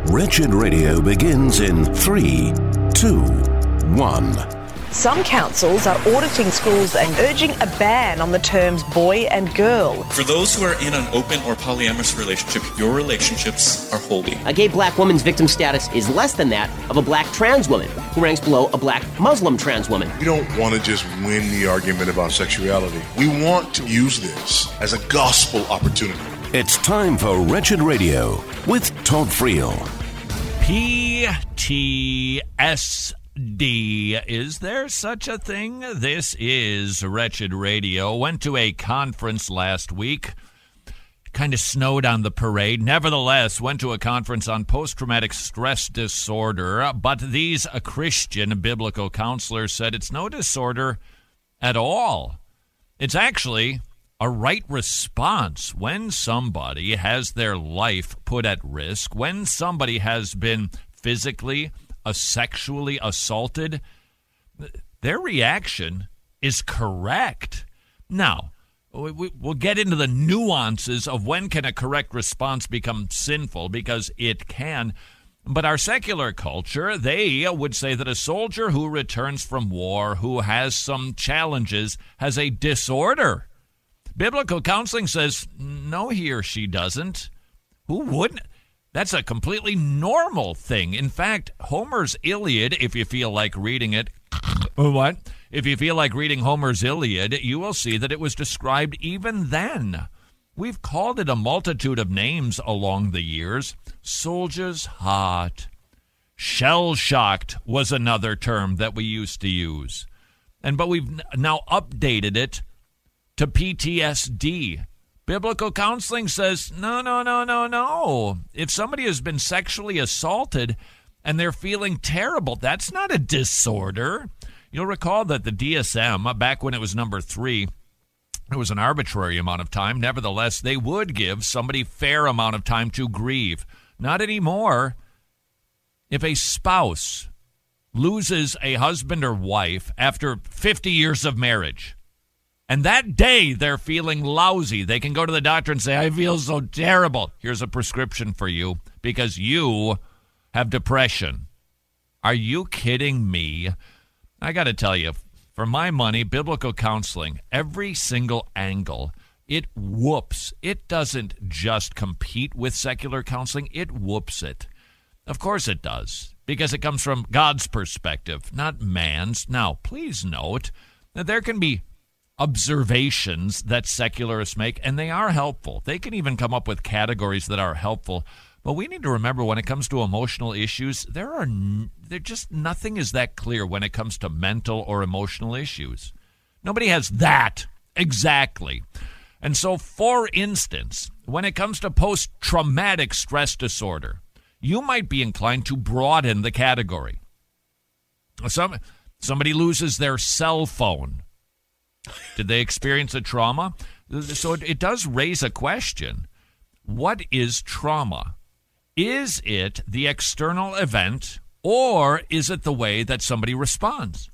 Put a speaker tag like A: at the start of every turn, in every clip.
A: Wretched Radio begins in 3, 2, 1.
B: Some councils are auditing schools and urging a ban on the terms boy and girl.
C: For those who are in an open or polyamorous relationship, your relationships are holy.
D: A gay black woman's victim status is less than that of a black trans woman, who ranks below a black Muslim trans woman.
E: We don't want to just win the argument about sexuality. We want to use this as a gospel opportunity.
A: It's time for Wretched Radio with Todd Friel.
F: PTSD. Is there such a thing? This is Wretched Radio. Went to a conference last week. Kind of snowed on the parade. Nevertheless, went to a conference on post-traumatic stress disorder. But these Christian biblical counselors said it's no disorder at all. It's actually a right response when somebody has their life put at risk, when somebody has been physically sexually assaulted, their reaction is correct. Now, we'll get into the nuances of when can a correct response become sinful, because it can. But our secular culture, they would say that a soldier who returns from war, who has some challenges, has a disorder. Biblical counseling says, no, he or she doesn't. Who wouldn't? That's a completely normal thing. In fact, Homer's Iliad, if you feel like reading it, what? If you feel like reading Homer's Iliad, you will see that it was described even then. We've called it a multitude of names along the years. Soldier's heart. Shell-shocked was another term that we used to use. But we've now updated it to PTSD. Biblical counseling says, no. If somebody has been sexually assaulted and they're feeling terrible, that's not a disorder. You'll recall that the DSM, back when it was number 3, it was an arbitrary amount of time. Nevertheless, they would give somebody fair amount of time to grieve. Not anymore. If a spouse loses a husband or wife after 50 years of marriage, and that day they're feeling lousy, they can go to the doctor and say, I feel so terrible. Here's a prescription for you because you have depression. Are you kidding me? I got to tell you, for my money, biblical counseling, every single angle, it whoops. It doesn't just compete with secular counseling. It whoops it. Of course it does, because it comes from God's perspective, not man's. Now, please note that there can be observations that secularists make, and they are helpful. They can even come up with categories that are helpful. But we need to remember when it comes to emotional issues, there just nothing is that clear when it comes to mental or emotional issues. Nobody has that exactly. And so, for instance, when it comes to post-traumatic stress disorder, you might be inclined to broaden the category. Somebody loses their cell phone. Did they experience a trauma? So it does raise a question. What is trauma? Is it the external event, or is it the way that somebody responds?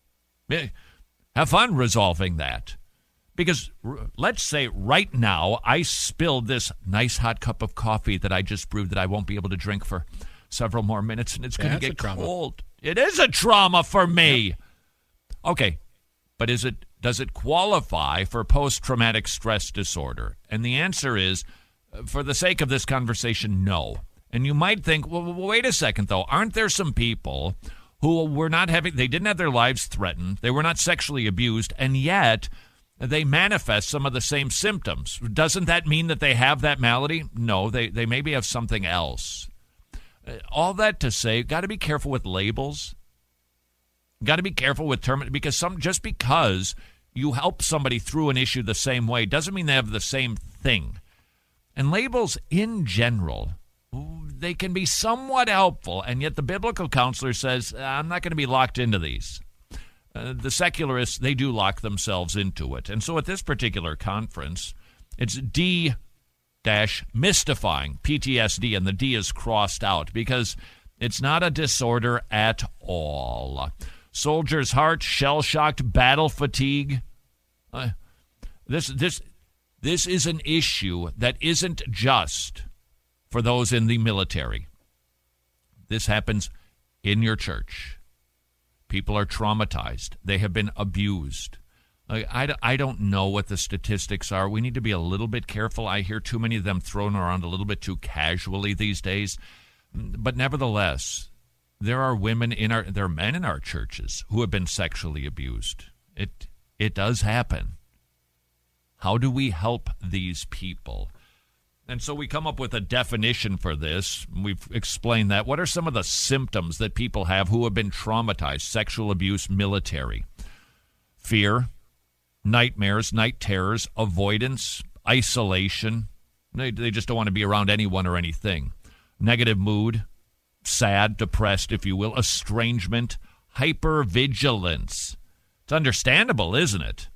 F: Have fun resolving that. Because let's say right now I spilled this nice hot cup of coffee that I just brewed that I won't be able to drink for several more minutes, and it's going to get cold. It is a trauma for me. Yep. Okay, but does it qualify for post-traumatic stress disorder? And the answer is, for the sake of this conversation, no. And you might think, well, wait a second, though. Aren't there some people who they didn't have their lives threatened, they were not sexually abused, and yet they manifest some of the same symptoms? Doesn't that mean that they have that malady? No, they maybe have something else. All that to say, got to be careful with labels. Got to be careful with term, because just because you help somebody through an issue the same way doesn't mean they have the same thing. And labels in general, they can be somewhat helpful, and yet the biblical counselor says, I'm not going to be locked into these. The secularists, they do lock themselves into it. And so at this particular conference, it's D-mystifying PTSD, and the D is crossed out because it's not a disorder at all. Soldier's heart, shell-shocked, battle fatigue. This is an issue that isn't just for those in the military. this happens in your church. People are traumatized. They have been abused. I don't know what the statistics are. We need to be a little bit careful. I hear too many of them thrown around a little bit too casually these days. But nevertheless, there are there are men in our churches who have been sexually abused. It does happen. How do we help these people? And so we come up with a definition for this. We've explained that. What are some of the symptoms that people have who have been traumatized? Sexual abuse, military. Fear, nightmares, night terrors, avoidance, isolation. They just don't want to be around anyone or anything. Negative mood, sad, depressed, if you will, estrangement, hypervigilance. It's understandable, isn't it?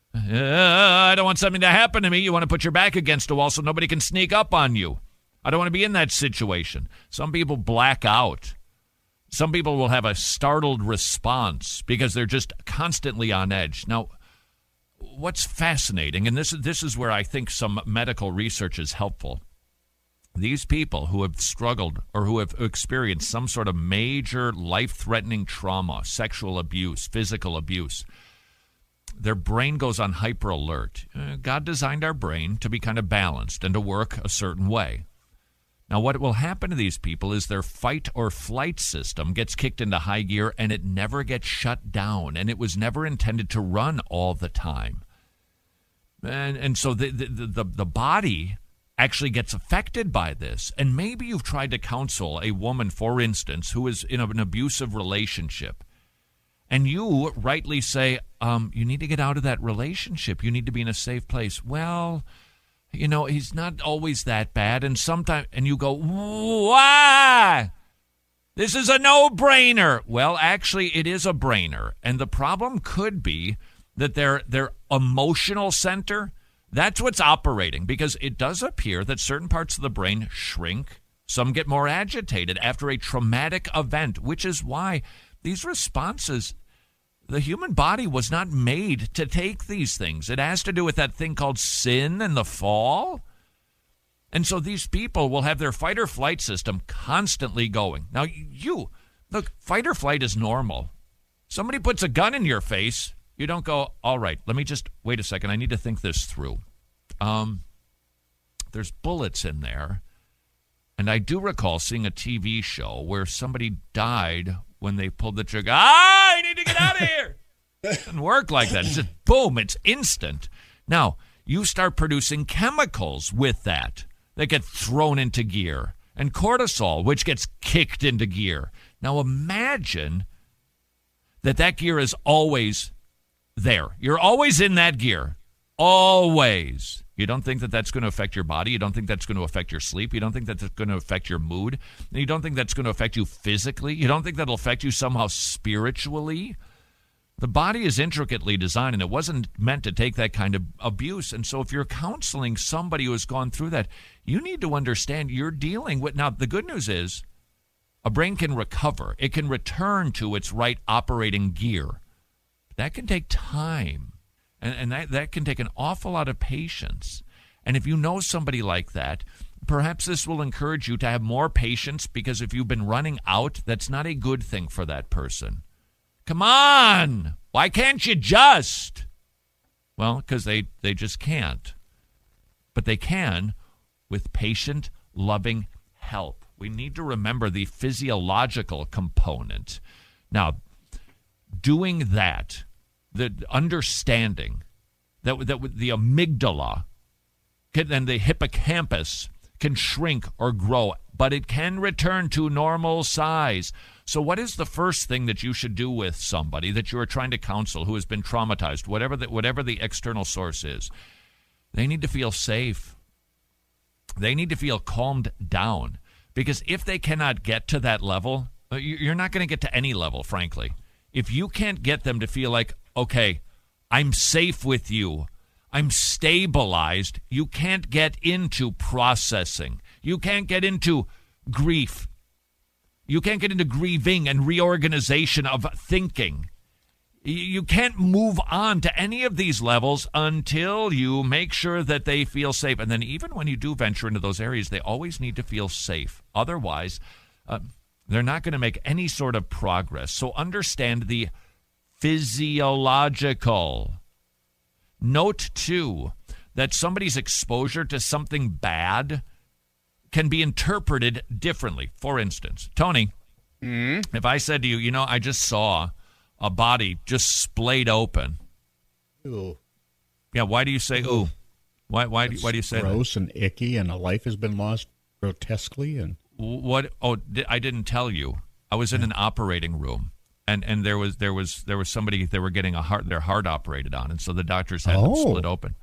F: I don't want something to happen to me. You want to put your back against a wall so nobody can sneak up on you. I don't want to be in that situation. Some people black out. Some people will have a startled response because they're just constantly on edge. Now, what's fascinating, and this is where I think some medical research is helpful, these people who have struggled or who have experienced some sort of major life-threatening trauma, sexual abuse, physical abuse, their brain goes on hyper alert. God designed our brain to be kind of balanced and to work a certain way. Now, what will happen to these people is their fight or flight system gets kicked into high gear and it never gets shut down, and it was never intended to run all the time. And so the body actually gets affected by this. And maybe you've tried to counsel a woman, for instance, who is in an abusive relationship. And you rightly say, you need to get out of that relationship. You need to be in a safe place. Well, he's not always that bad. And sometimes, and you go, why? This is a no-brainer. Well, actually, it is a brainer. And the problem could be that their emotional center, that's what's operating, because it does appear that certain parts of the brain shrink. Some get more agitated after a traumatic event, which is why these responses, the human body was not made to take these things. It has to do with that thing called sin and the fall. And so these people will have their fight or flight system constantly going. Now, look, fight or flight is normal. Somebody puts a gun in your face, you don't go, all right, let me just, wait a second, I need to think this through. There's bullets in there. And I do recall seeing a TV show where somebody died when they pulled the trigger. I need to get out of here. It doesn't work like that. It's just boom, it's instant. Now, you start producing chemicals with that get thrown into gear. And cortisol, which gets kicked into gear. Now, imagine that gear is always there. You're always in that gear. Always. You don't think that that's going to affect your body. You don't think that's going to affect your sleep. You don't think that's going to affect your mood. You don't think that's going to affect you physically. You don't think that'll affect you somehow spiritually. The body is intricately designed, and it wasn't meant to take that kind of abuse. And so if you're counseling somebody who has gone through that, you need to understand you're dealing with. Now, the good news is a brain can recover. It can return to its right operating gear. That can take time. And that can take an awful lot of patience. And if you know somebody like that, perhaps this will encourage you to have more patience, because if you've been running out, that's not a good thing for that person. Come on! Why can't you just? Well, because they just can't. But they can with patient, loving help. We need to remember the physiological component. Now, doing that, the understanding that the amygdala and the hippocampus can shrink or grow, but it can return to normal size. So what is the first thing that you should do with somebody that you are trying to counsel who has been traumatized, whatever the external source is? They need to feel safe. They need to feel calmed down, because if they cannot get to that level, you're not going to get to any level, frankly. If you can't get them to feel like, okay, I'm safe with you, I'm stabilized, you can't get into processing. You can't get into grief. You can't get into grieving and reorganization of thinking. You can't move on to any of these levels until you make sure that they feel safe. And then even when you do venture into those areas, they always need to feel safe. Otherwise, They're not going to make any sort of progress. So understand the physiological. Note, too, that somebody's exposure to something bad can be interpreted differently. For instance, Tony, if I said to you, I just saw a body just splayed open.
G: Ooh.
F: Yeah, why do you say ooh? Why do you say
G: gross
F: that?
G: And icky, and a life has been lost grotesquely? And
F: what? Oh, I didn't tell you. I was in an operating room, and there was somebody they were getting their heart operated on, and so the doctors had them split open.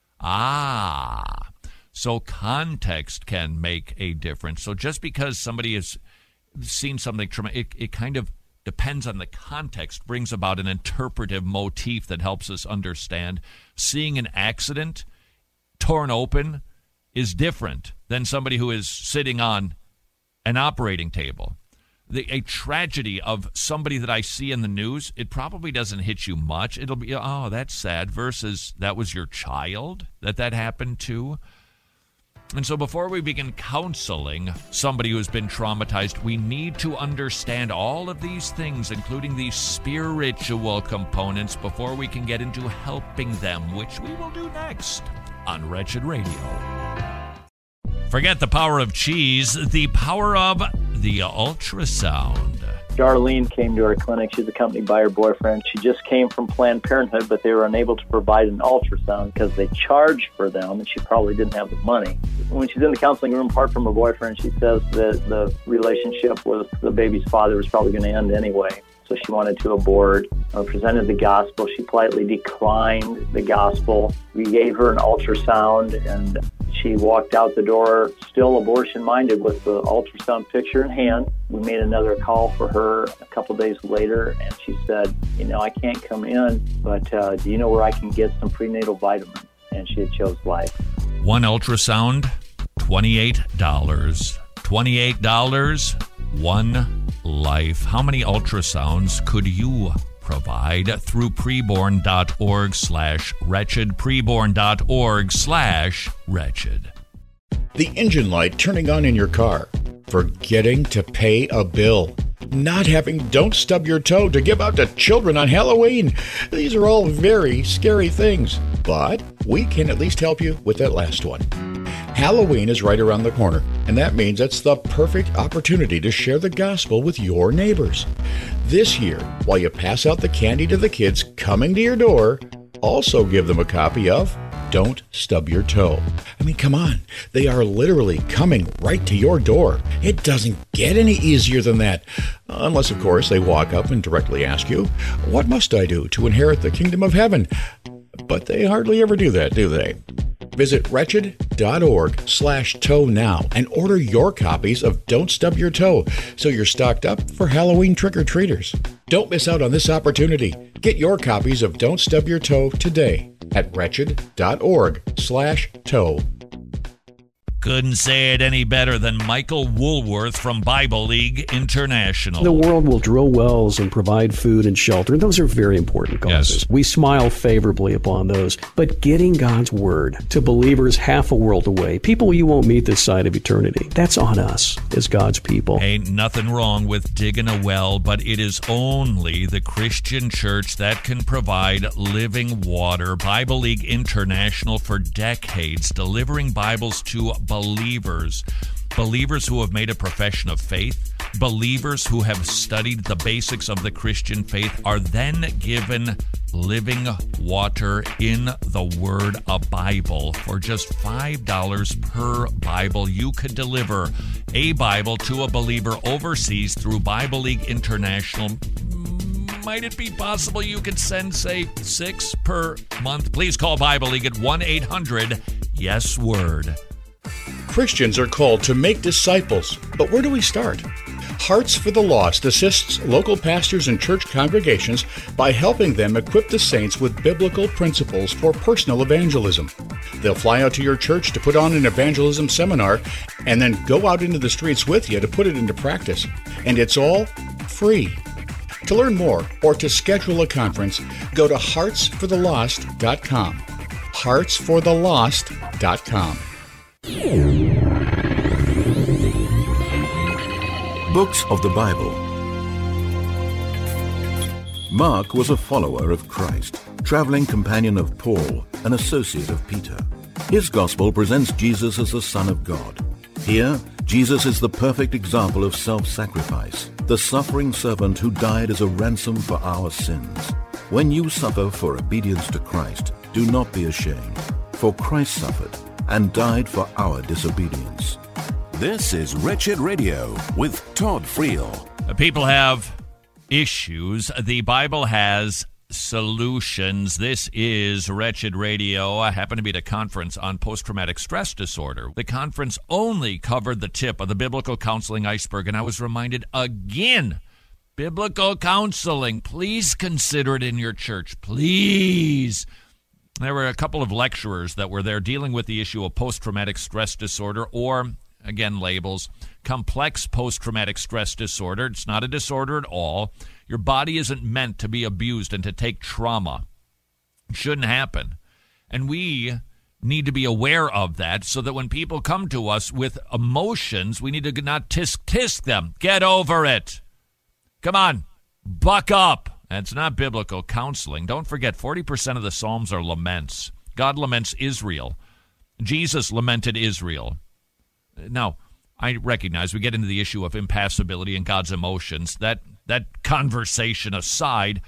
F: So context can make a difference. So just because somebody has seen something traumatic, it kind of depends on the context, brings about an interpretive motif that helps us understand. Seeing an accident torn open is different than somebody who is sitting on an operating table. A tragedy of somebody that I see in the news, it probably doesn't hit you much. It'll be, oh, that's sad, versus that was your child that happened to. And so before we begin counseling somebody who's been traumatized, we need to understand all of these things, including these spiritual components, before we can get into helping them, which we will do next on Wretched Radio. Forget the power of cheese, the power of the ultrasound.
H: Darlene came to our clinic. She's accompanied by her boyfriend. She just came from Planned Parenthood, but they were unable to provide an ultrasound because they charged for them, and she probably didn't have the money. When she's in the counseling room, apart from her boyfriend, she says that the relationship with the baby's father was probably going to end anyway. So she wanted to abort. Presented the gospel. She politely declined the gospel. We gave her an ultrasound, and she walked out the door still abortion-minded with the ultrasound picture in hand. We made another call for her a couple days later, and she said, I can't come in, but do you know where I can get some prenatal vitamins? And she had chose life.
F: One ultrasound, $28. $28, one life. How many ultrasounds could you provide through preborn.org/wretched, preborn.org/wretched.
G: the engine light turning on in your car, forgetting to pay a bill, not having Don't Stub Your Toe to give out to children on Halloween. These are all very scary things, but we can at least help you with that last one. Halloween is right around the corner, and that means it's the perfect opportunity to share the gospel with your neighbors. This year, while you pass out the candy to the kids coming to your door, also give them a copy of Don't Stub Your Toe. I mean, come on. They are literally coming right to your door. It doesn't get any easier than that. Unless, of course, they walk up and directly ask you, "What must I do to inherit the kingdom of heaven?" But they hardly ever do that, do they? Visit wretched.org/toe now and order your copies of Don't Stub Your Toe so you're stocked up for Halloween trick-or-treaters. Don't miss out on this opportunity. Get your copies of Don't Stub Your Toe today at wretched.org/toe.
F: Couldn't say it any better than Michael Woolworth from Bible League International.
I: The world will drill wells and provide food and shelter. Those are very important causes.
F: Yes.
I: We smile favorably upon those. But getting God's word to believers half a world away, people you won't meet this side of eternity, that's on us as God's people.
F: Ain't nothing wrong with digging a well, but it is only the Christian church that can provide living water. Bible League International, for decades, delivering Bibles to believers who have made a profession of faith, believers who have studied the basics of the Christian faith, are then given living water in the Word, a Bible. For just $5 per Bible, you could deliver a Bible to a believer overseas through Bible League International. Might it be possible you could send, say, 6 per month? Please call Bible League at 1-800-YES-WORD.
G: Christians are called to make disciples, but where do we start? Hearts for the Lost assists local pastors and church congregations by helping them equip the saints with biblical principles for personal evangelism. They'll fly out to your church to put on an evangelism seminar and then go out into the streets with you to put it into practice. And it's all free. To learn more or to schedule a conference, go to heartsforthelost.com. heartsforthelost.com.
A: Books of the Bible. Mark was a follower of Christ, traveling companion of Paul, an associate of Peter. His gospel presents Jesus as the Son of God. Here, Jesus is the perfect example of self-sacrifice, the suffering servant who died as a ransom for our sins. When you suffer for obedience to Christ, do not be ashamed, for Christ suffered and died for our disobedience. This is Wretched Radio with Todd Friel.
F: People have issues. The Bible has solutions. This is Wretched Radio. I happen to be at a conference on post-traumatic stress disorder. The conference only covered the tip of the biblical counseling iceberg, and I was reminded again, biblical counseling, please consider it in your church, please. There were a couple of lecturers that were there dealing with the issue of post-traumatic stress disorder, or, again, labels, complex post-traumatic stress disorder. It's not a disorder at all. Your body isn't meant to be abused and to take trauma. It shouldn't happen. And we need to be aware of that so that when people come to us with emotions, we need to not tisk them. Get over it. Come on, buck up. That's not biblical counseling. Don't forget, 40% of the Psalms are laments. God laments Israel. Jesus lamented Israel. Now, I recognize we get into the issue of impassibility and God's emotions. That conversation aside,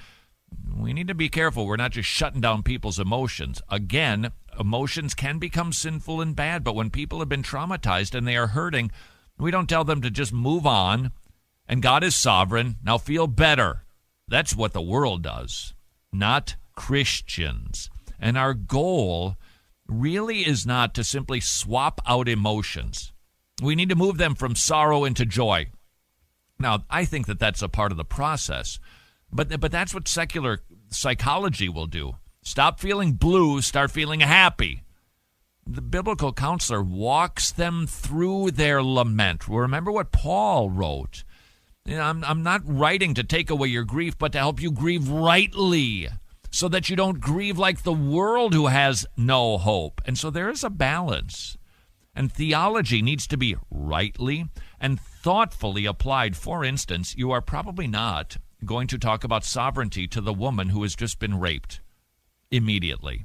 F: we need to be careful. We're not just shutting down people's emotions. Again, emotions can become sinful and bad, but when people have been traumatized and they are hurting, we don't tell them to just move on, and God is sovereign. Now feel better. That's what the world does, not Christians. And our goal really is not to simply swap out emotions. We need to move them from sorrow into joy. Now, I think that that's a part of the process, but that's what secular psychology will do. Stop feeling blue, start feeling happy. The biblical counselor walks them through their lament. Remember what Paul wrote. You know, I'm not writing to take away your grief, but to help you grieve rightly, so that you don't grieve like the world who has no hope. And so there is a balance. And theology needs to be rightly and thoughtfully applied. For instance, you are probably not going to talk about sovereignty to the woman who has just been raped immediately.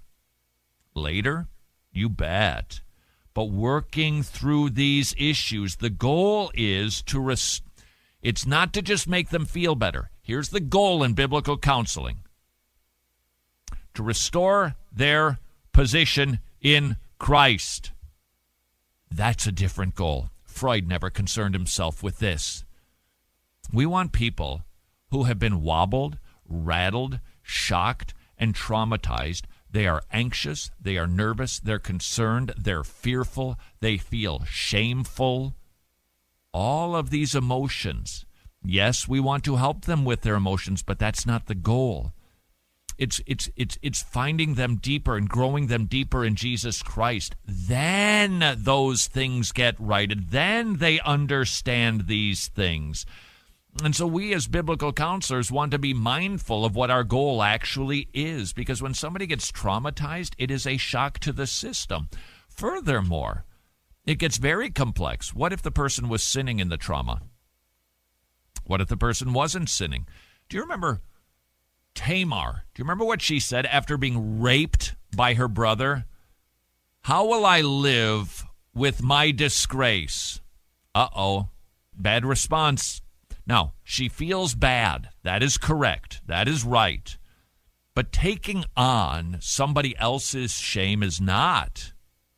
F: Later, you bet. But working through these issues, the goal is to it's not to just make them feel better. Here's the goal in biblical counseling: to restore their position in Christ. That's a different goal. Freud never concerned himself with this. We want people who have been wobbled, rattled, shocked, and traumatized. They are anxious, they are nervous, they're concerned, they're fearful, they feel shameful. All of these emotions. Yes, we want to help them with their emotions, but that's not the goal. It's finding them deeper and growing them deeper in Jesus Christ. Then those things get righted. Then they understand these things. And so we as biblical counselors want to be mindful of what our goal actually is, because when somebody gets traumatized, it is a shock to the system. Furthermore, it gets very complex. What if the person was sinning in the trauma? What if the person wasn't sinning? Do you remember Tamar? Do you remember what she said after being raped by her brother? How will I live with my disgrace? Uh-oh. Bad response. Now, she feels bad. That is correct. That is right. But taking on somebody else's shame is not.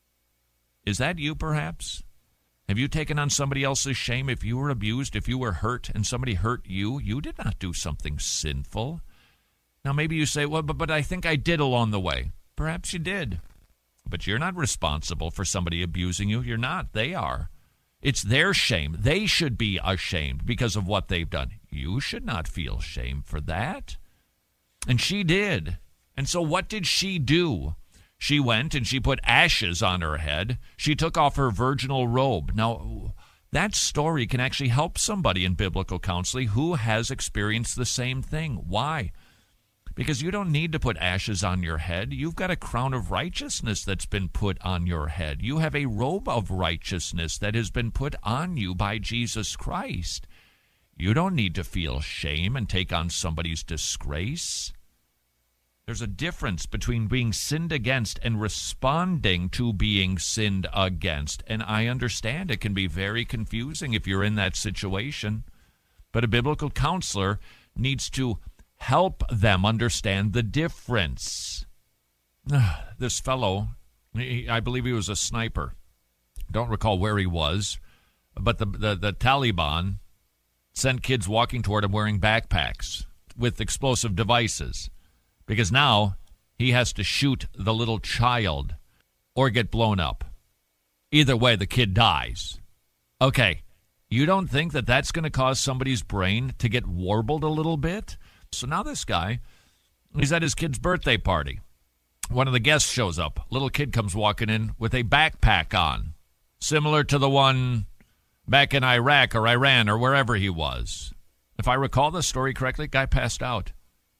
F: Is that you, perhaps? Have you taken on somebody else's shame? If you were abused, if you were hurt, and somebody hurt you, you did not do something sinful. Now, maybe you say, well, but I think I did along the way. Perhaps you did. But you're not responsible for somebody abusing you. You're not. They are. It's their shame. They should be ashamed because of what they've done. You should not feel shame for that. And she did. And so what did she do? She went and she put ashes on her head. She took off her virginal robe. Now, that story can actually help somebody in biblical counseling who has experienced the same thing. Why? Because you don't need to put ashes on your head. You've got a crown of righteousness that's been put on your head. You have a robe of righteousness that has been put on you by Jesus Christ. You don't need to feel shame and take on somebody's disgrace. There's a difference between being sinned against and responding to being sinned against. And I understand it can be very confusing if you're in that situation. But a biblical counselor needs to help them understand the difference. This fellow, I believe he was a sniper. Don't recall where he was. But the Taliban sent kids walking toward him wearing backpacks with explosive devices. Because now he has to shoot the little child or get blown up. Either way, the kid dies. Okay, you don't think that that's going to cause somebody's brain to get warbled a little bit? So now this guy, he's at his kid's birthday party. One of the guests shows up. Little kid comes walking in with a backpack on, similar to the one back in Iraq or Iran or wherever he was. If I recall the story correctly, guy passed out.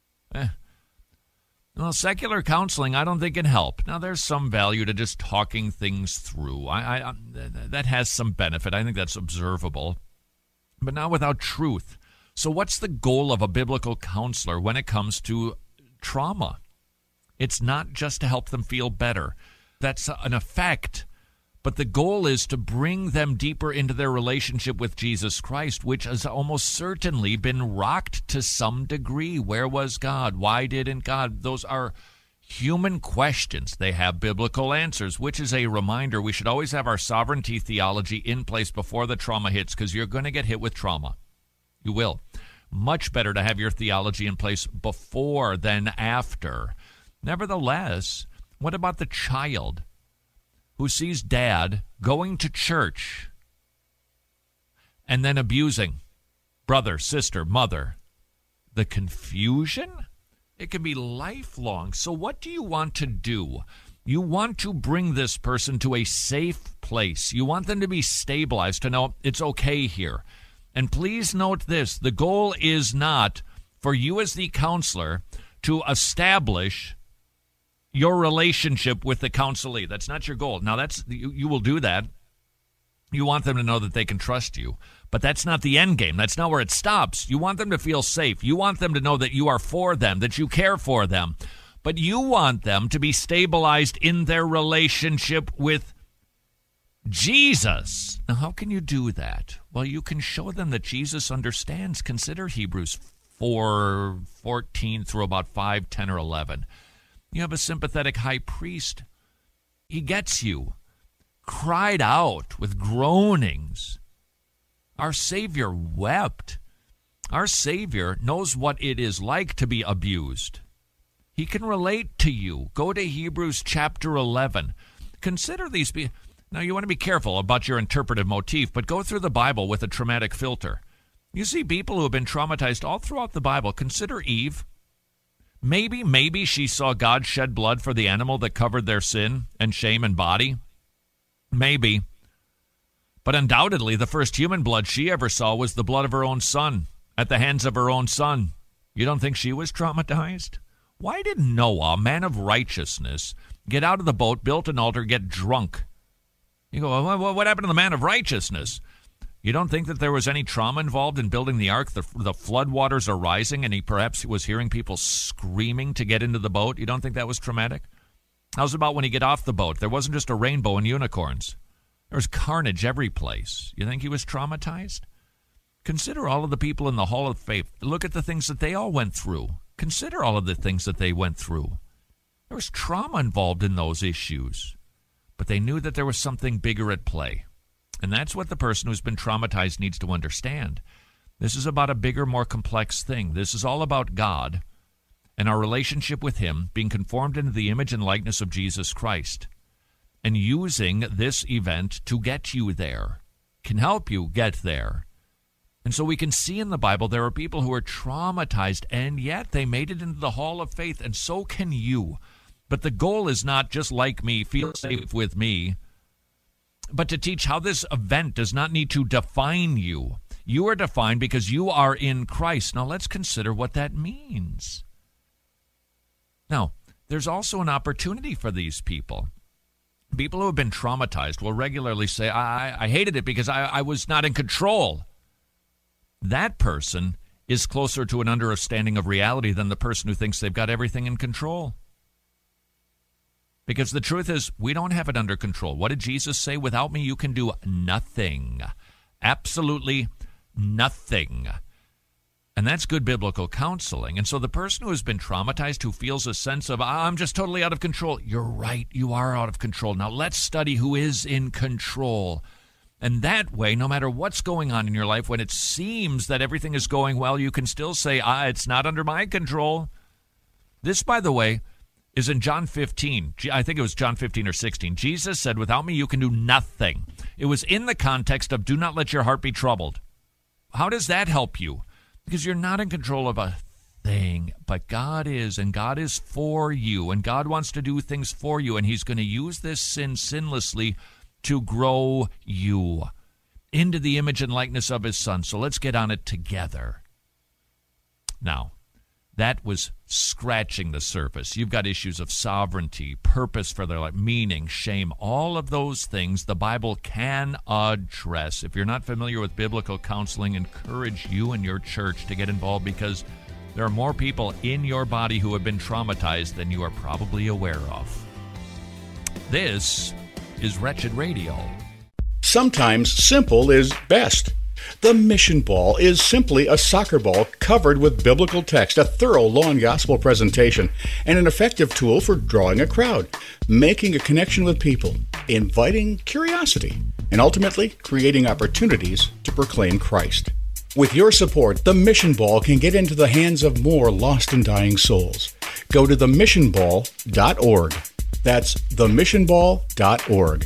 F: Well, secular counseling, I don't think can help. Now, there's some value to just talking things through. That has some benefit. I think that's observable. But not without truth. So what's the goal of a biblical counselor when it comes to trauma? It's not just to help them feel better. That's an effect. But the goal is to bring them deeper into their relationship with Jesus Christ, which has almost certainly been rocked to some degree. Where was God? Why didn't God? Those are human questions. They have biblical answers, which is a reminder we should always have our sovereignty theology in place before the trauma hits, because you're going to get hit with trauma. You will. Much better to have your theology in place before than after. Nevertheless, what about the child who sees dad going to church and then abusing brother, sister, mother? The confusion? It can be lifelong. So what do you want to do? You want to bring this person to a safe place. You want them to be stabilized, to know it's okay here. And please note this, the goal is not for you as the counselor to establish your relationship with the counselee. That's not your goal. Now, you will do that. You want them to know that they can trust you. But that's not the end game. That's not where it stops. You want them to feel safe. You want them to know that you are for them, that you care for them. But you want them to be stabilized in their relationship with Jesus. Now, how can you do that? Well, you can show them that Jesus understands. Consider Hebrews 4:14 through about 5:10 or 11. You have a sympathetic high priest. He gets you. Cried out with groanings. Our Savior wept. Our Savior knows what it is like to be abused. He can relate to you. Go to Hebrews chapter 11. Consider these people. Now, you want to be careful about your interpretive motif, but go through the Bible with a traumatic filter. You see people who have been traumatized all throughout the Bible. Consider Eve. Maybe she saw God shed blood for the animal that covered their sin and shame and body. Maybe. But undoubtedly, the first human blood she ever saw was the blood of her own son at the hands of her own son. You don't think she was traumatized? Why did Noah, a man of righteousness, get out of the boat, build an altar, get drunk? You go, well, what happened to the man of righteousness? You don't think that there was any trauma involved in building the ark? The flood waters are rising, and he perhaps was hearing people screaming to get into the boat. You don't think that was traumatic? How's about when he got off the boat? There wasn't just a rainbow and unicorns. There was carnage every place. You think he was traumatized? Consider all of the people in the Hall of Faith. Look at the things that they all went through. Consider all of the things that they went through. There was trauma involved in those issues. But they knew that there was something bigger at play. And that's what the person who's been traumatized needs to understand. This is about a bigger, more complex thing. This is all about God and our relationship with Him being conformed into the image and likeness of Jesus Christ. And using this event to get you there, can help you get there. And so we can see in the Bible there are people who are traumatized, and yet they made it into the Hall of Faith, and so can you. But the goal is not just like me, feel safe with me, but to teach how this event does not need to define you. You are defined because you are in Christ. Now let's consider what that means. Now, there's also an opportunity for these people. People who have been traumatized will regularly say, I hated it because I was not in control. that person is closer to an understanding of reality than the person who thinks they've got everything in control. Because the truth is, we don't have it under control. What did Jesus say? Without me, you can do nothing. Absolutely nothing. And that's good biblical counseling. And so the person who has been traumatized, who feels a sense of, I'm just totally out of control. You're right, you are out of control. Now let's study who is in control. And that way, no matter what's going on in your life, when it seems that everything is going well, you can still say, it's not under my control. This, by the way, is in John 15. I think it was John 15 or 16. Jesus said, without me, you can do nothing. It was in the context of do not let your heart be troubled. How does that help you? Because you're not in control of a thing, but God is, and God is for you, and God wants to do things for you, and he's going to use this sin sinlessly to grow you into the image and likeness of his Son. So let's get on it together. Now, that was scratching the surface. You've got issues of sovereignty, purpose for their life, meaning, shame, all of those things the Bible can address. If you're not familiar with biblical counseling, encourage you and your church to get involved, because there are more people in your body who have been traumatized than you are probably aware of. This is Wretched Radio.
G: Sometimes simple is best. The mission ball is simply a soccer ball covered with biblical text, a thorough law and gospel presentation, and an effective tool for drawing a crowd, making a connection with people, inviting curiosity, and ultimately creating opportunities to proclaim Christ. With your support, the mission ball can get into the hands of more lost and dying souls. Go to themissionball.org. That's themissionball.org.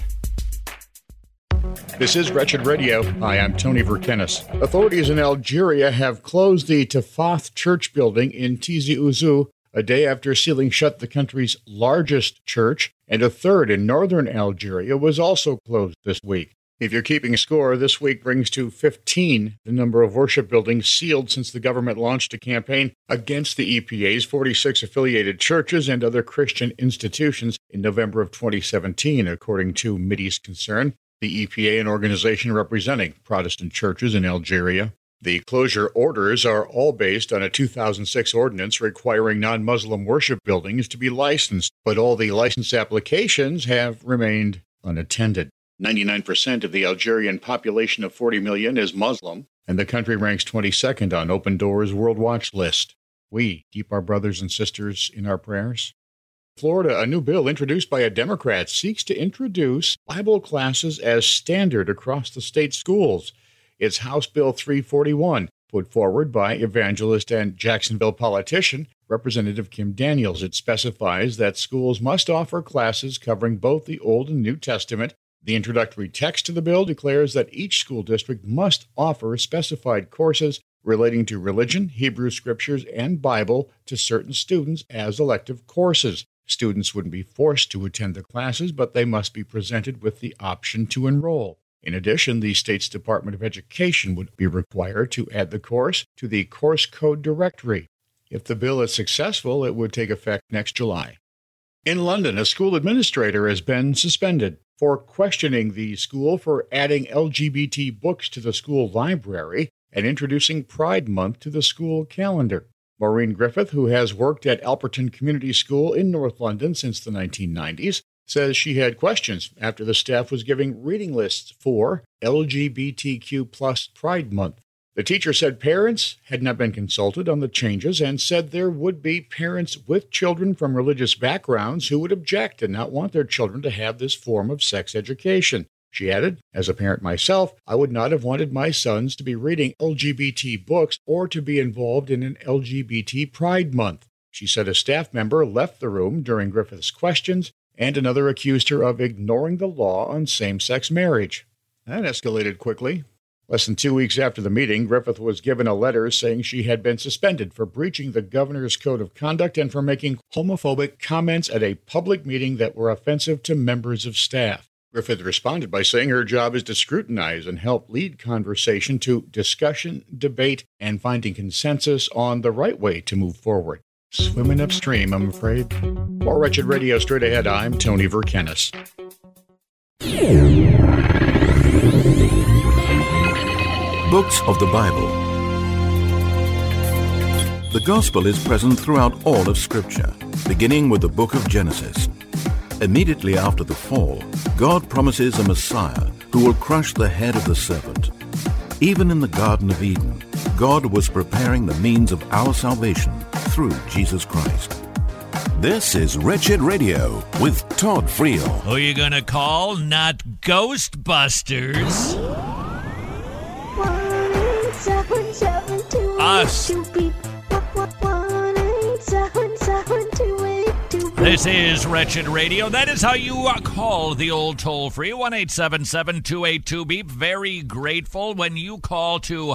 G: This is Wretched Radio. Hi, I'm Tony Verkenis. Authorities in Algeria have closed the Tafath church building in Tizi Ouzou a day after sealing shut the country's largest church, and a third in northern Algeria was also closed this week. If you're keeping score, this week brings to 15 the number of worship buildings sealed since the government launched a campaign against the EPA's 46 affiliated churches and other Christian institutions in November of 2017, according to Mideast Concern, the EPA, an organization representing Protestant churches in Algeria. The closure orders are all based on a 2006 ordinance requiring non-Muslim worship buildings to be licensed, but all the license applications have remained unattended. 99% of the Algerian population of 40 million is Muslim, and the country ranks 22nd on Open Doors World Watch list. We keep our brothers and sisters in our prayers. Florida, a new bill introduced by a Democrat seeks to introduce Bible classes as standard across the state schools. It's House Bill 341, put forward by evangelist and Jacksonville politician Representative Kim Daniels. It specifies that schools must offer classes covering both the Old and New Testament. The introductory text to the bill declares that each school district must offer specified courses relating to religion, Hebrew scriptures, and Bible to certain students as elective courses. Students wouldn't be forced to attend the classes, but they must be presented with the option to enroll. In addition, the state's Department of Education would be required to add the course to the course code directory. If the bill is successful, it would take effect next July. In London, a school administrator has been suspended for questioning the school for adding LGBT books to the school library and introducing Pride Month to the school calendar. Maureen Griffith, who has worked at Alperton Community School in North London since the 1990s, says she had questions after the staff was giving reading lists for LGBTQ+ Pride Month. The teacher said parents had not been consulted on the changes and said there would be parents with children from religious backgrounds who would object and not want their children to have this form of sex education. She added, as a parent myself, I would not have wanted my sons to be reading LGBT books or to be involved in an LGBT Pride Month. She said a staff member left the room during Griffith's questions, and another accused her of ignoring the law on same-sex marriage. That escalated quickly. Less than 2 weeks after the meeting, Griffith was given a letter saying she had been suspended for breaching the governor's code of conduct and for making homophobic comments at a public meeting that were offensive to members of staff. Griffith responded by saying her job is to scrutinize and help lead conversation to discussion, debate, and finding consensus on the right way to move forward. Swimming upstream, I'm afraid. More Wretched Radio straight ahead. I'm Tony Verkenis.
A: Books of the Bible, The gospel is present throughout all of Scripture, beginning with the book of Genesis. Immediately after the fall, God promises a Messiah who will crush the head of the serpent. Even in the Garden of Eden, God was preparing the means of our salvation through Jesus Christ.
J: This is Wretched Radio with Todd Friel.
F: Who are you going to call? Not Ghostbusters. Us. This is Wretched Radio. That is how you call the old toll-free 1-877-282-BEEP. Very grateful when you call to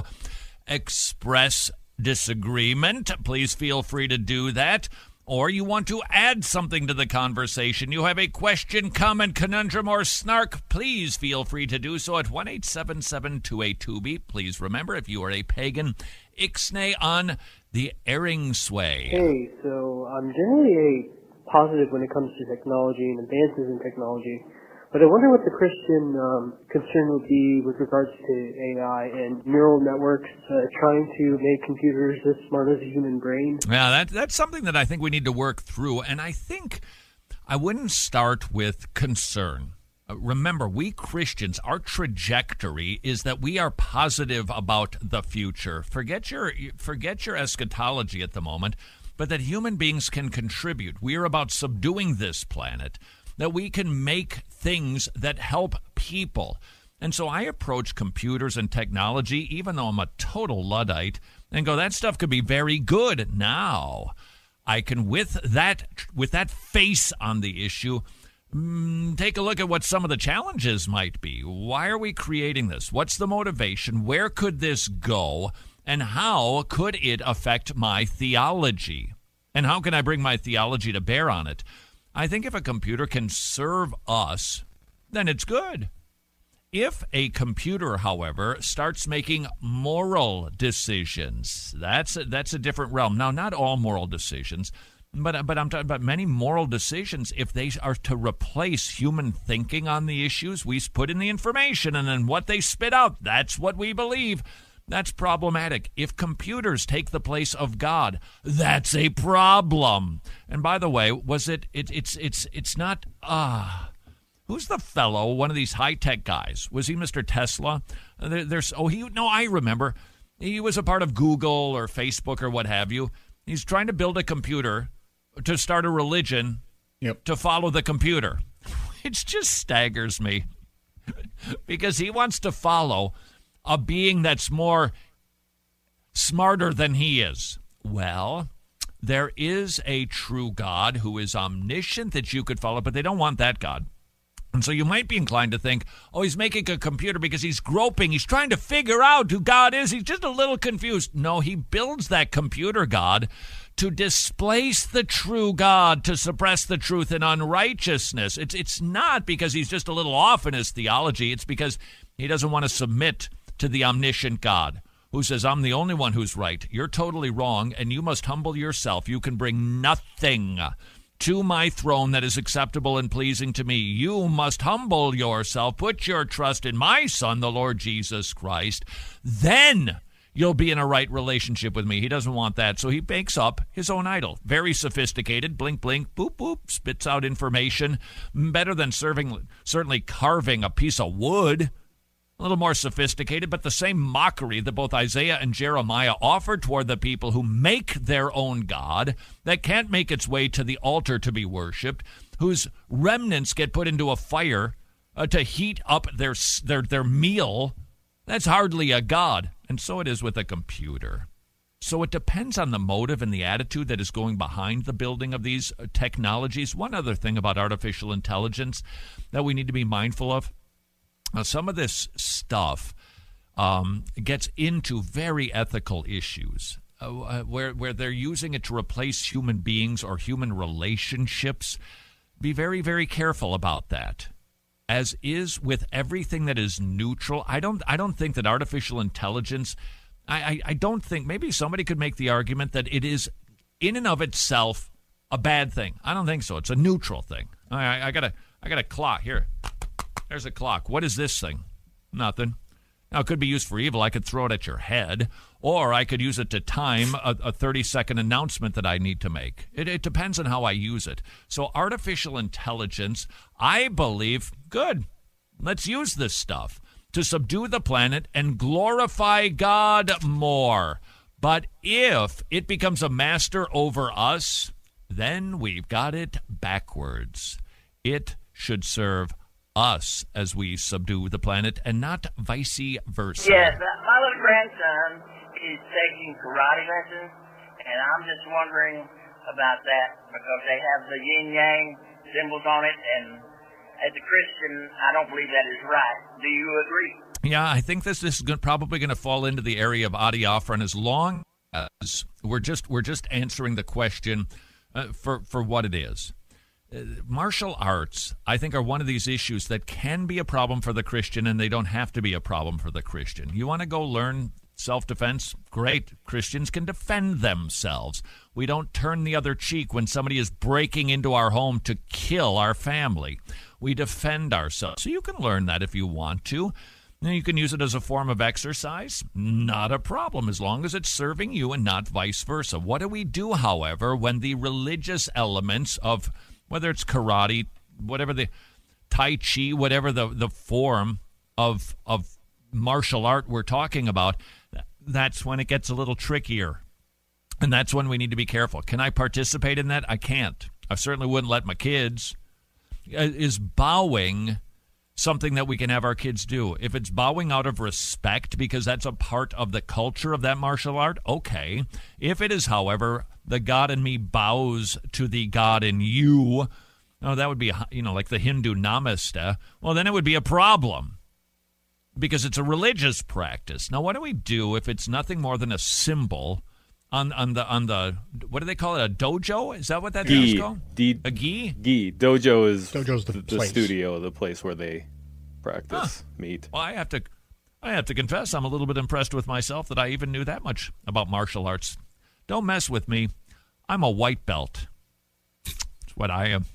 F: express disagreement. Please feel free to do that. Or you want to add something to the conversation. You have a question, comment, conundrum, or snark. Please feel free to do so at 1-877-282-BEEP. Please remember, if you are a pagan, ixnay on the erring sway.
K: Hey, so I'm generally a positive when it comes to technology and advances in technology, but I wonder what the Christian concern would be with regards to AI and neural networks trying to make computers as smart as a human brain.
F: Yeah, that's something that I think we need to work through, and I think I wouldn't start with concern. Remember, we Christians, our trajectory is that we are positive about the future. Forget your eschatology at the moment, but that human beings can contribute. We are about subduing this planet, that we can make things that help people. And so I approach computers and technology, even though I'm a total Luddite, and go, that stuff could be very good. Now, I can, with that face on the issue, take a look at what some of the challenges might be. Why are we creating this? What's the motivation? Where could this go? And how could it affect my theology? And how can I bring my theology to bear on it? I think if a computer can serve us, then it's good. If a computer, however, starts making moral decisions, that's a different realm. Now, not all moral decisions, but I'm talking about many moral decisions. If they are to replace human thinking on the issues, we put in the information, and then what they spit out, that's what we believe. That's problematic. If computers take the place of God, that's a problem. And by the way, it's not, who's the fellow, one of these high-tech guys? Was he Mr. Tesla? I remember. He was a part of Google or Facebook or what have you. He's trying to build a computer to start a religion to follow the computer. It just staggers me because he wants to follow a being that's more smarter than he is. Well, there is a true God who is omniscient that you could follow, but they don't want that God. And so you might be inclined to think, he's making a computer because he's groping. He's trying to figure out who God is. He's just a little confused. No, he builds that computer God to displace the true God, to suppress the truth in unrighteousness. It's not because he's just a little off in his theology. It's because he doesn't want to submit to the omniscient God who says, I'm the only one who's right. You're totally wrong, and you must humble yourself. You can bring nothing to my throne that is acceptable and pleasing to me. You must humble yourself. Put your trust in my Son, the Lord Jesus Christ. Then you'll be in a right relationship with me. He doesn't want that, so he makes up his own idol. Very sophisticated, blink, blink, boop, boop, spits out information. Better than certainly carving a piece of wood. A little more sophisticated, but the same mockery that both Isaiah and Jeremiah offered toward the people who make their own God, that can't make its way to the altar to be worshipped, whose remnants get put into a fire to heat up their meal. That's hardly a God. And so it is with a computer. So it depends on the motive and the attitude that is going behind the building of these technologies. One other thing about artificial intelligence that we need to be mindful of. Now, some of this stuff gets into very ethical issues where they're using it to replace human beings or human relationships. Be very, very careful about that. As is with everything that is neutral, I don't think that artificial intelligence, I don't think, maybe somebody could make the argument that it is in and of itself a bad thing. I don't think so. It's a neutral thing. I got a clock here. There's a clock. What is this thing? Nothing. Now, it could be used for evil. I could throw it at your head, or I could use it to time a 30-second announcement that I need to make. It depends on how I use it. So artificial intelligence, I believe, good. Let's use this stuff to subdue the planet and glorify God more. But if it becomes a master over us, then we've got it backwards. It should serve us as we subdue the planet and not vice versa.
L: Yes, my little grandson is taking karate lessons, and I'm just wondering about that because they have the yin-yang symbols on it, and as a Christian, I don't believe that is right. Do you agree?
F: Yeah, I think this is probably going to fall into the area of adiaphron as long as we're just answering the question for what it is. Martial arts, I think, are one of these issues that can be a problem for the Christian, and they don't have to be a problem for the Christian. You want to go learn self-defense? Great. Christians can defend themselves. We don't turn the other cheek when somebody is breaking into our home to kill our family. We defend ourselves. So you can learn that if you want to. You can use it as a form of exercise. Not a problem, as long as it's serving you and not vice versa. What do we do, however, when the religious elements of, whether it's karate, whatever the Tai Chi, whatever the form of martial art we're talking about, that's when it gets a little trickier. And that's when we need to be careful. Can I participate in that? I can't. I certainly wouldn't let my kids. Is bowing something that we can have our kids do? If it's bowing out of respect because that's a part of the culture of that martial art, okay. If it is, however, the God in me bows to the God in you, that would be, like the Hindu namaste, well, then it would be a problem because it's a religious practice. Now, what do we do if it's nothing more than a symbol on the what do they call it, a dojo? Is that what that is called? A gi?
M: Gi. Dojo's
G: the
M: studio, the place where they practice meet.
F: Well, I have to confess, I'm a little bit impressed with myself that I even knew that much about martial arts. Don't mess with me. I'm a white belt. That's what I am.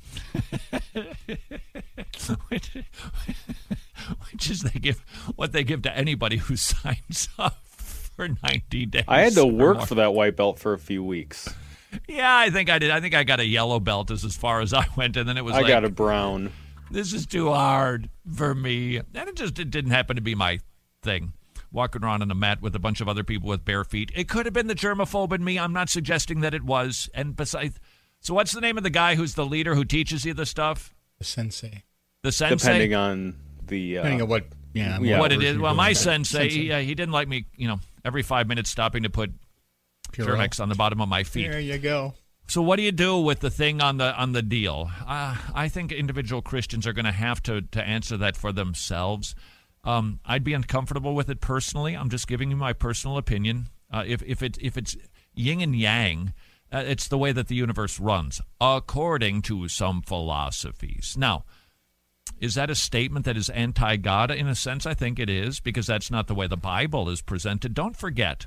F: which is what they give to anybody who signs up for 90 days.
M: I had to work for that white belt for a few weeks.
F: Yeah, I think I did. I think I got a yellow belt as far as I went, and then it was
M: I got a brown.
F: This is too hard for me. And it didn't happen to be my thing. Walking around on a mat with a bunch of other people with bare feet. It could have been the germaphobe in me. I'm not suggesting that it was. And besides, so what's the name of the guy who's the leader who teaches you the stuff?
G: The sensei.
F: The sensei?
M: Depending on the...
G: depending on what
F: it is. Well, my sensei, he didn't like me, every 5 minutes stopping to put Purex on the bottom of my feet.
G: There you go.
F: So what do you do with the thing on the deal? I think individual Christians are going to have to answer that for themselves. I'd be uncomfortable with it personally. I'm just giving you my personal opinion. If it's yin and yang, it's the way that the universe runs, according to some philosophies. Now, is that a statement that is anti-God? In a sense, I think it is, because that's not the way the Bible is presented. Don't forget,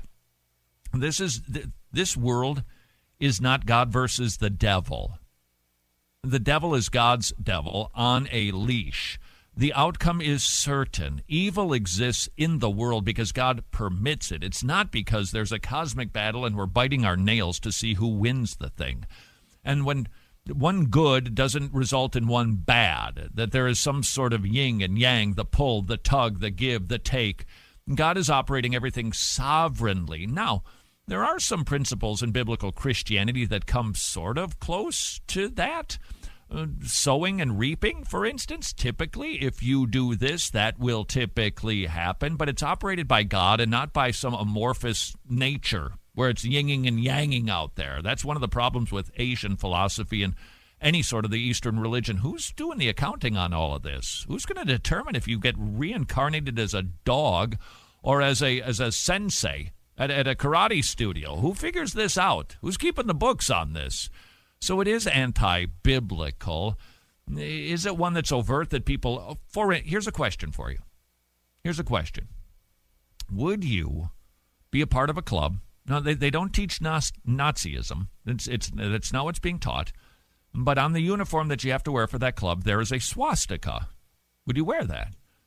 F: this world is not God versus the devil. The devil is God's devil on a leash. The outcome is certain. Evil exists in the world because God permits it. It's not because there's a cosmic battle and we're biting our nails to see who wins the thing. And when one good doesn't result in one bad, that there is some sort of yin and yang, the pull, the tug, the give, the take. God is operating everything sovereignly. Now, there are some principles in biblical Christianity that come sort of close to that. Sowing and reaping, for instance, typically, if you do this, that will typically happen, but it's operated by God and not by some amorphous nature where it's yinging and yanging out there. That's one of the problems with Asian philosophy and any sort of the Eastern religion. Who's doing the accounting on all of this? Who's going to determine if you get reincarnated as a dog or as a sensei at a karate studio? Who figures this out? Who's keeping the books on this? So it is anti-biblical. Is it one that's overt that people... Here's a question for you. Here's a question. Would you be a part of a club? No, they don't teach Nazism. It's not what's being taught. But on the uniform that you have to wear for that club, there is a swastika. Would you wear that?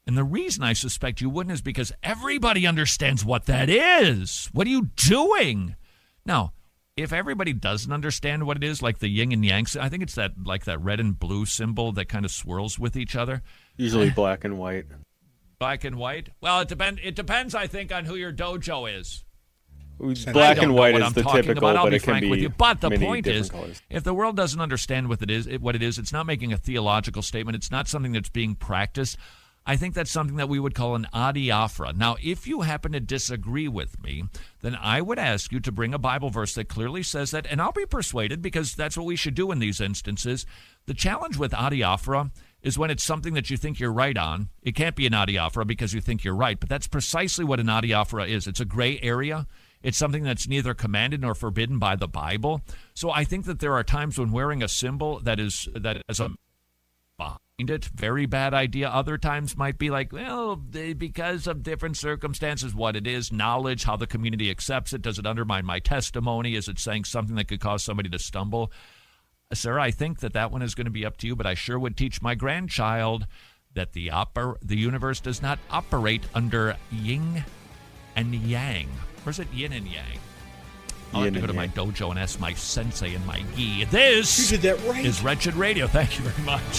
F: And the reason I suspect you wouldn't is because everybody understands what that is. What are you doing? Now, if everybody doesn't understand what it is, like the yin and yang, I think it's that red and blue symbol that kind of swirls with each other.
M: Usually black and white.
F: Black and white? Well, it depends, I think, on who your dojo is.
M: Black and white is the typical, but it can be
F: with you. But the
M: many
F: point is,
M: colors.
F: if the world doesn't understand what it is, it's not making a theological statement. It's not something that's being practiced. I think that's something that we would call an adiaphora. Now, if you happen to disagree with me, then I would ask you to bring a Bible verse that clearly says that, and I'll be persuaded because that's what we should do in these instances. The challenge with adiaphora is when it's something that you think you're right on. It can't be an adiaphora because you think you're right, but that's precisely what an adiaphora is. It's a gray area. It's something that's neither commanded nor forbidden by the Bible. So I think that there are times when wearing a symbol that is a behind it, very bad idea. Other times might be like, well, because of different circumstances, what it is, knowledge, how the community accepts it. Does it undermine my testimony? Is it saying something that could cause somebody to stumble? Sarah, I think that one is going to be up to you, but I sure would teach my grandchild that the universe does not operate under yin and yang. Or is it yin and yang? I'll have to go to my dojo and ask my sensei and my gi. This
G: you did that right.
F: is Wretched Radio. Thank you very much.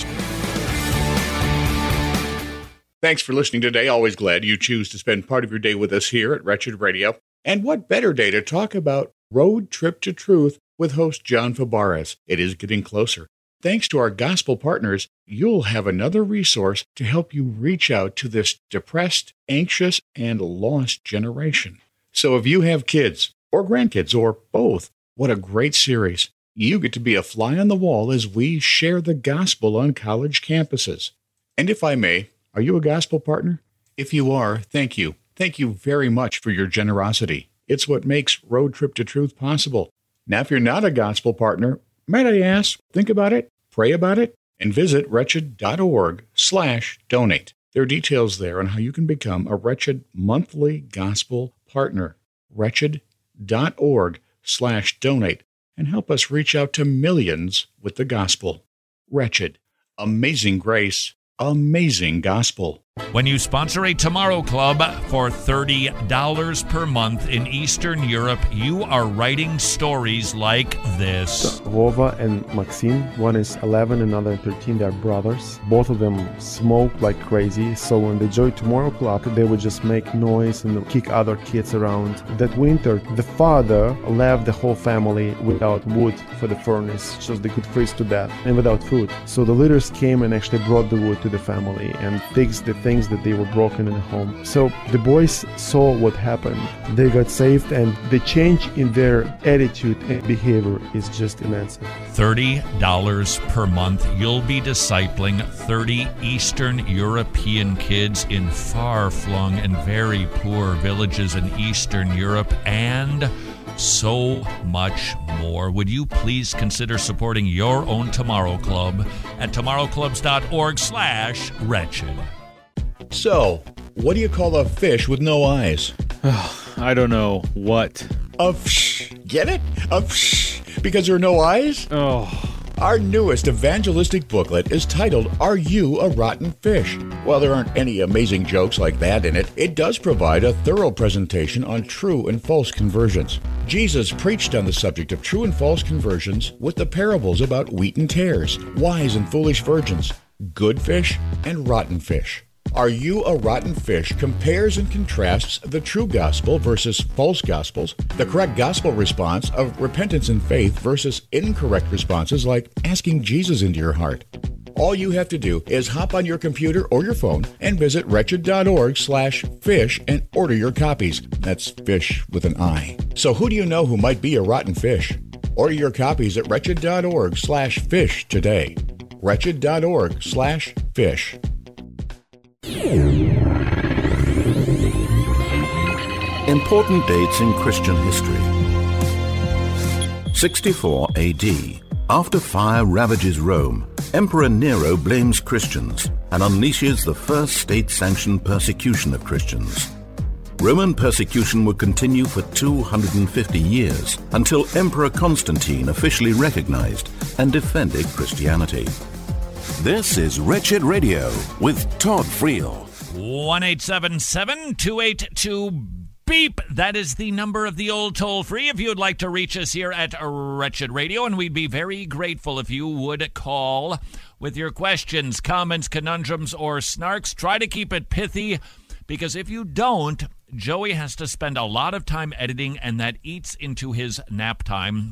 G: Thanks for listening today. Always glad you choose to spend part of your day with us here at Wretched Radio. And what better day to talk about Road Trip to Truth with host John Fabares. It is getting closer. Thanks to our gospel partners, you'll have another resource to help you reach out to this depressed, anxious, and lost generation. So if you have kids or grandkids or both, what a great series. You get to be a fly on the wall as we share the gospel on college campuses. And if I may, are you a gospel partner? If you are, thank you. Thank you very much for your generosity. It's what makes Road Trip to Truth possible. Now, if you're not a gospel partner, might I ask, think about it, pray about it, and visit wretched.org/donate. There are details there on how you can become a Wretched monthly gospel partner. Wretched.org/donate and help us reach out to millions with the gospel. Wretched. Amazing grace. Amazing gospel.
F: When you sponsor a Tomorrow Club for $30 per month in Eastern Europe, you are writing stories like this.
N: Vova and Maxim, one is 11, another 13, they're brothers. Both of them smoke like crazy, so when they joined Tomorrow Club, they would just make noise and kick other kids around. That winter, the father left the whole family without wood for the furnace, so they could freeze to death, and without food. So the leaders came and actually brought the wood to the family and fixed the things that they were broken in the home. So the boys saw what happened. They got saved, and the change in their attitude and behavior is just immense.
F: $30 per month. You'll be discipling 30 Eastern European kids in far-flung and very poor villages in Eastern Europe, and so much more. Would you please consider supporting your own Tomorrow Club at tomorrowclubs.org/wretched.
G: So, what do you call a fish with no eyes?
M: I don't know. What?
G: A fish. Get it? A fish. Because there are no eyes?
M: Oh.
G: Our newest evangelistic booklet is titled, Are You a Rotten Fish? While there aren't any amazing jokes like that in it, it does provide a thorough presentation on true and false conversions. Jesus preached on the subject of true and false conversions with the parables about wheat and tares, wise and foolish virgins, good fish and rotten fish. Are You a Rotten Fish compares and contrasts the true gospel versus false gospels, the correct gospel response of repentance and faith versus incorrect responses like asking Jesus into your heart. All you have to do is hop on your computer or your phone and visit wretched.org/fish and order your copies. That's fish with an I. So who do you know who might be a rotten fish? Order your copies at wretched.org/fish today. wretched.org/fish.
A: Important dates in Christian history. 64 AD. After fire ravages Rome, Emperor Nero blames Christians and unleashes the first state-sanctioned persecution of Christians. Roman persecution would continue for 250 years until Emperor Constantine officially recognized and defended Christianity.
J: This is Wretched Radio with Todd Friel.
F: 1-877-282-BEEP. That is the number of the old toll-free if you would like to reach us here at Wretched Radio, and we'd be very grateful if you would call with your questions, comments, conundrums, or snarks. Try to keep it pithy, because if you don't, Joey has to spend a lot of time editing, and that eats into his nap time.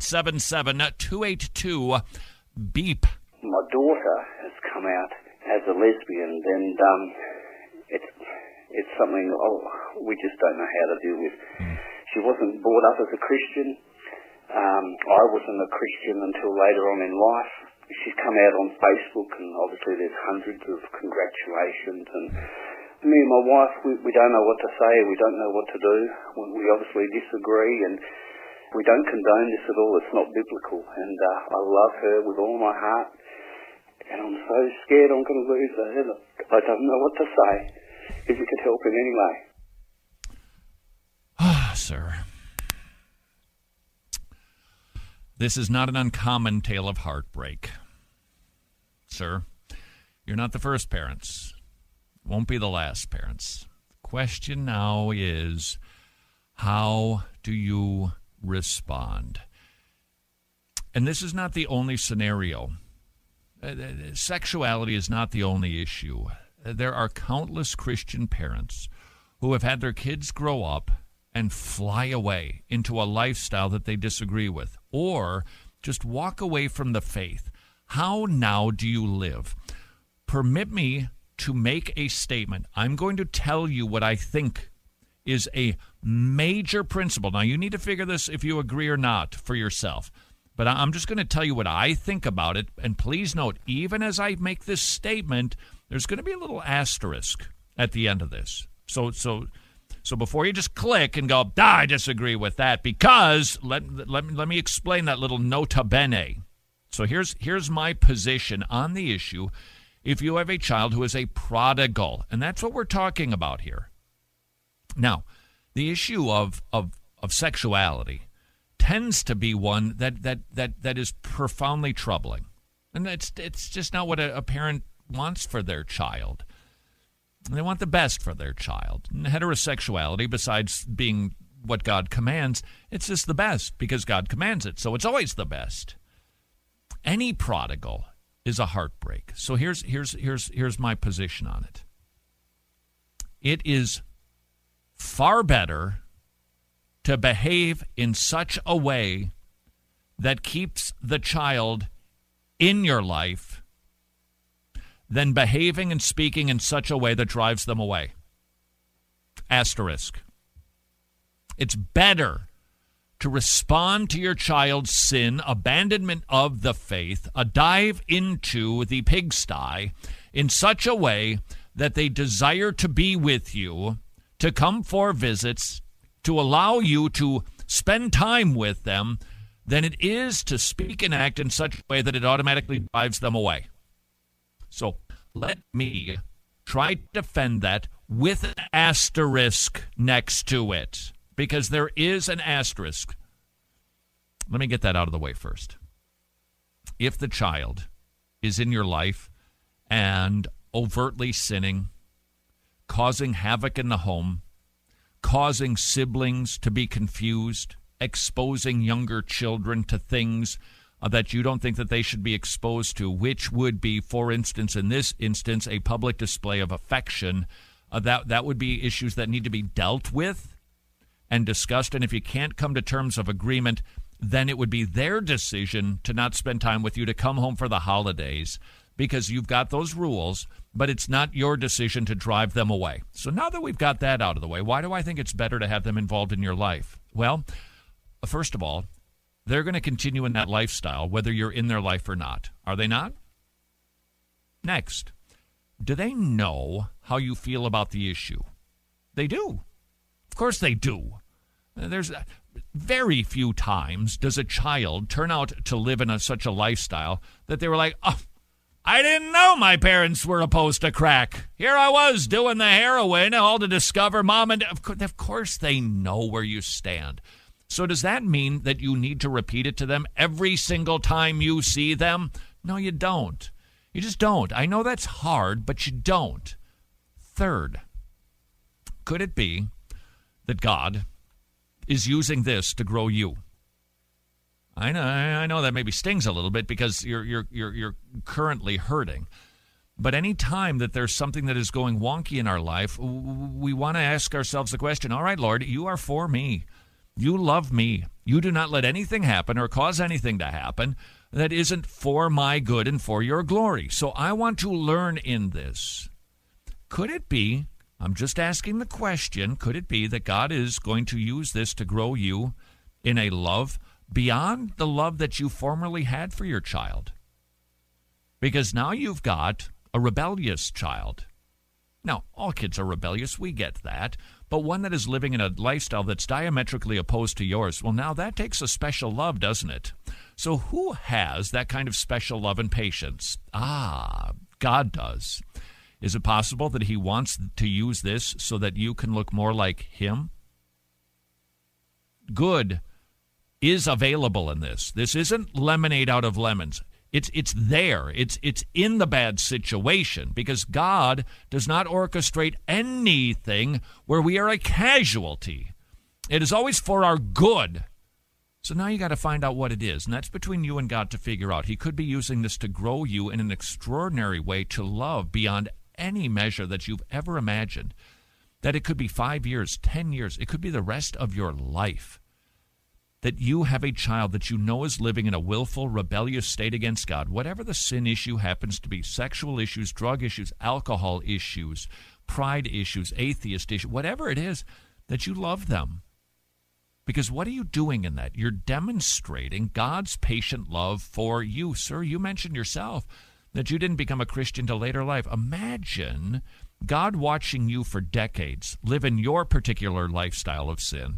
F: 1-877-282-BEEP.
O: My daughter has come out as a lesbian, and it's something we just don't know how to deal with. She wasn't brought up as a Christian. I wasn't a Christian until later on in life. She's come out on Facebook, and obviously there's hundreds of congratulations, and me and my wife, we don't know what to say, we don't know what to do. We obviously disagree, and we don't condone this at all. It's not biblical, and I love her with all my heart, and I'm so scared I'm going to lose her. I don't know what to say. If you could help in any way.
F: Ah, sir. This is not an uncommon tale of heartbreak. Sir, you're not the first parents. Won't be the last parents. The question now is, how do you respond? And this is not the only scenario. Sexuality is not the only issue. There are countless Christian parents who have had their kids grow up and fly away into a lifestyle that they disagree with, or just walk away from the faith. How now do you live? Permit me to make a statement. I'm going to tell you what I think is a major principle. Now, you need to figure this, if you agree or not, for yourself. But I'm just going to tell you what I think about it. And please note, even as I make this statement, there's going to be a little asterisk at the end of this. So before you just click and go, I disagree with that, because let me explain that little nota bene. So here's my position on the issue. If you have a child who is a prodigal, and that's what we're talking about here. Now, the issue of sexuality tends to be one that is profoundly troubling. And it's just not what a parent wants for their child. They want the best for their child. And heterosexuality, besides being what God commands, it's just the best because God commands it. So it's always the best. Any prodigal is a heartbreak. So here's my position on it. It is far better to behave in such a way that keeps the child in your life than behaving and speaking in such a way that drives them away. Asterisk. It's better to respond to your child's sin, abandonment of the faith, a dive into the pigsty in such a way that they desire to be with you, to come for visits, to allow you to spend time with them, than it is to speak and act in such a way that it automatically drives them away. So let me try to defend that with an asterisk next to it, because there is an asterisk. Let me get that out of the way first. If the child is in your life and overtly sinning, causing havoc in the home, causing siblings to be confused, exposing younger children to things that you don't think that they should be exposed to, which would be, for instance, in this instance, a public display of affection, that would be issues that need to be dealt with and discussed. And if you can't come to terms of agreement, then it would be their decision to not spend time with you, to come home for the holidays, because you've got those rules, but it's not your decision to drive them away. So now that we've got that out of the way, why do I think it's better to have them involved in your life? Well, first of all, they're going to continue in that lifestyle whether you're in their life or not. Are they not? Next, do they know how you feel about the issue? They do. Of course they do. There's very few times does a child turn out to live in such a lifestyle that they were like, oh, I didn't know my parents were opposed to crack. Here I was doing the heroin, all to discover mom and dad. Of course they know where you stand. So does that mean that you need to repeat it to them every single time you see them? No, you don't. You just don't. I know that's hard, but you don't. Third, could it be that God is using this to grow you? I know that maybe stings a little bit because you're currently hurting. But any time that there's something that is going wonky in our life, we want to ask ourselves the question, all right, Lord, you are for me. You love me. You do not let anything happen or cause anything to happen that isn't for my good and for your glory. So I want to learn in this. Could it be, I'm just asking the question, could it be that God is going to use this to grow you in a love beyond the love that you formerly had for your child? Because now you've got a rebellious child. Now, all kids are rebellious, we get that, but one that is living in a lifestyle that's diametrically opposed to yours, well, now that takes a special love, doesn't it? So who has that kind of special love and patience? God does. Is it possible that he wants to use this so that you can look more like him? Good is available in this. This isn't lemonade out of lemons. It's there. It's in the bad situation, because God does not orchestrate anything where we are a casualty. It is always for our good. So now you got to find out what it is, and that's between you and God to figure out. He could be using this to grow you in an extraordinary way to love beyond any measure that you've ever imagined. That it could be 5 years, 10 years. It could be the rest of your life. That you have a child that you know is living in a willful, rebellious state against God, whatever the sin issue happens to be, sexual issues, drug issues, alcohol issues, pride issues, atheist issues, whatever it is, that you love them. Because what are you doing in that? You're demonstrating God's patient love for you. Sir, you mentioned yourself that you didn't become a Christian till later life. Imagine God watching you for decades live in your particular lifestyle of sin.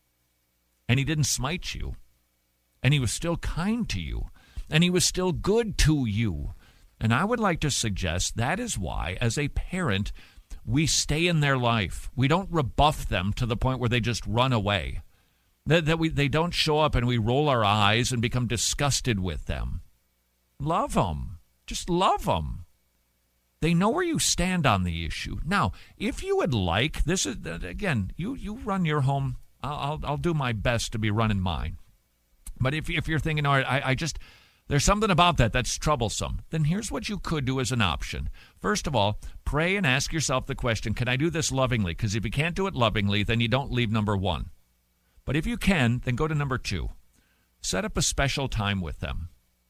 F: And he didn't smite you, and he was still kind to you, and he was still good to you. And I would like to suggest that is why, as a parent, we stay in their life. We don't rebuff them to the point where they just run away. They don't show up and we roll our eyes and become disgusted with them. Love them. Just love them. They know where you stand on the issue. Now, if you would like, this is, again, you run your home. I'll do my best to be running mine. But if you're thinking, all right, there's something about that's troublesome, then here's what you could do as an option. First of all, pray and ask yourself the question, can I do this lovingly? Because if you can't do it lovingly, then you don't leave number one. But if you can, then go to number two. Set up a special time with them.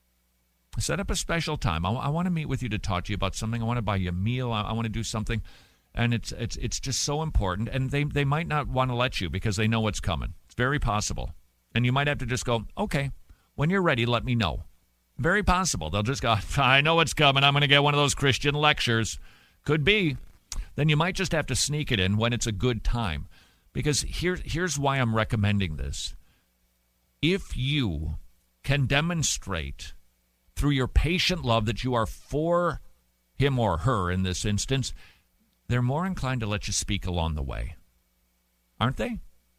F: Set up a special time. I want to meet with you to talk to you about something. I want to buy you a meal. I want to do something. And it's just so important. And they might not want to let you because they know what's coming. It's very possible. And you might have to just go, okay, when you're ready, let me know. Very possible. They'll just go, I know what's coming. I'm going to get one of those Christian lectures. Could be. Then you might just have to sneak it in when it's a good time. Because here's why I'm recommending this. If you can demonstrate through your patient love that you are for him or her in this instance, they're more inclined to let you speak along the way. Aren't they?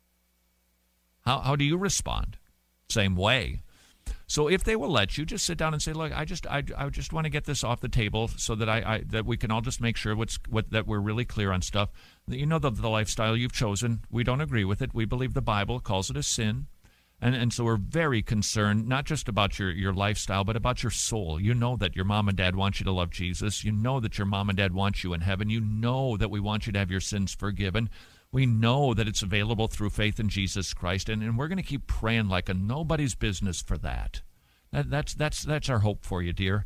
F: How do you respond? Same way. So if they will let you, just sit down and say, look, I just want to get this off the table so that that we can all just make sure that we're really clear on stuff. You know the lifestyle you've chosen, we don't agree with it. We believe the Bible calls it a sin. And so we're very concerned, not just about your lifestyle, but about your soul. You know that your mom and dad want you to love Jesus. You know that your mom and dad want you in heaven. You know that we want you to have your sins forgiven. We know that it's available through faith in Jesus Christ. And we're going to keep praying like a nobody's business for that. That's our hope for you, dear.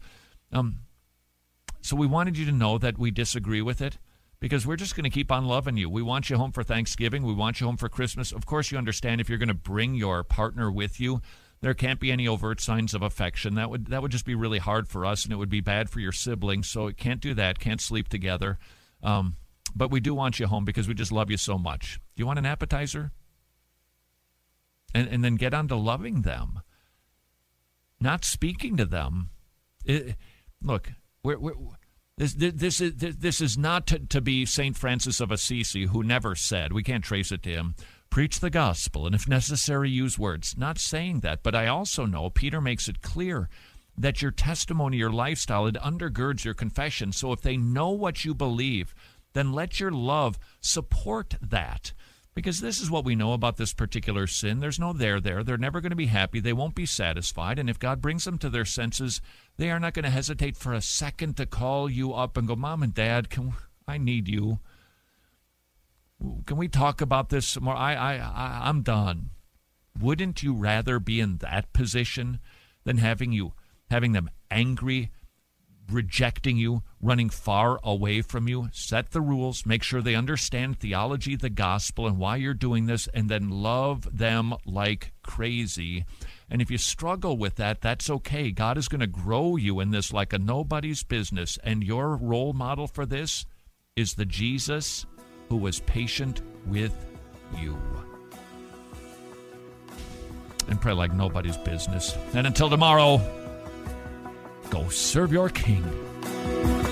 F: So we wanted you to know that we disagree with it. Because we're just going to keep on loving you. We want you home for Thanksgiving. We want you home for Christmas. Of course, you understand if you're going to bring your partner with you, there can't be any overt signs of affection. That would just be really hard for us, and it would be bad for your siblings. So it can't do that. Can't sleep together. But we do want you home because we just love you so much. Do you want an appetizer? And then get on to loving them, not speaking to them. Look, This is not to be St. Francis of Assisi, who never said, we can't trace it to him, preach the gospel, and if necessary, use words. Not saying that, but I also know Peter makes it clear that your testimony, your lifestyle, it undergirds your confession. So if they know what you believe, then let your love support that. Because this is what we know about this particular sin. There's no there there. They're never going to be happy. They won't be satisfied. And if God brings them to their senses, they are not going to hesitate for a second to call you up and go, Mom and Dad, I need you. Can we talk about this some more? I'm done. Wouldn't you rather be in that position than having them angry, rejecting you, running far away from you? Set the rules, make sure they understand theology, the gospel, and why you're doing this, and then love them like crazy. And if you struggle with that, that's okay. God is going to grow you in this like a nobody's business, and your role model for this is the Jesus who was patient with you. And pray like nobody's business. And until tomorrow, go serve your King.